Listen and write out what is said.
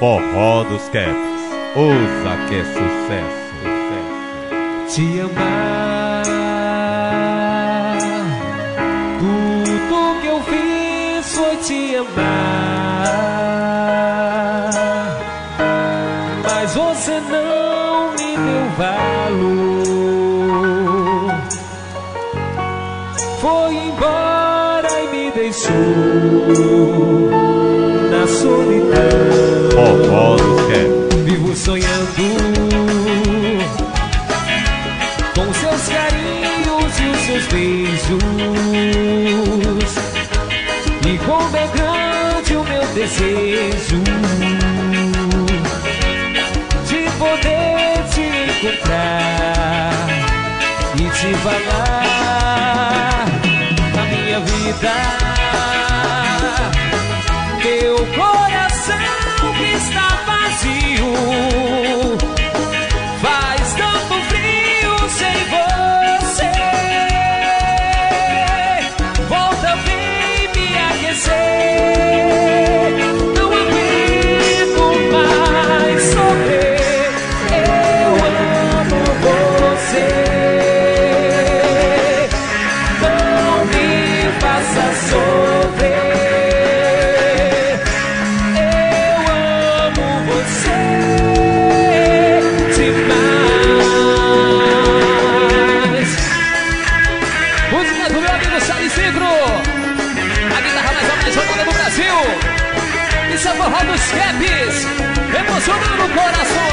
Forró dos Caps, ouça que é sucesso. Te amar, tudo que eu fiz foi te amar, mas você não me deu valor. Foi embora e me deixou na solidão. Forró dos Caps. Vivo sonhando com seus carinhos e os seus beijos, e como é grande o meu desejo de poder te encontrar e te falar a minha vida. Meu coração que está vazio, faz tanto frio sem você. Volta, vem me aquecer. Não aguento mais sofrer. Eu amo você. Não me faça sofrer. Forró dos Caps, emocionando o coração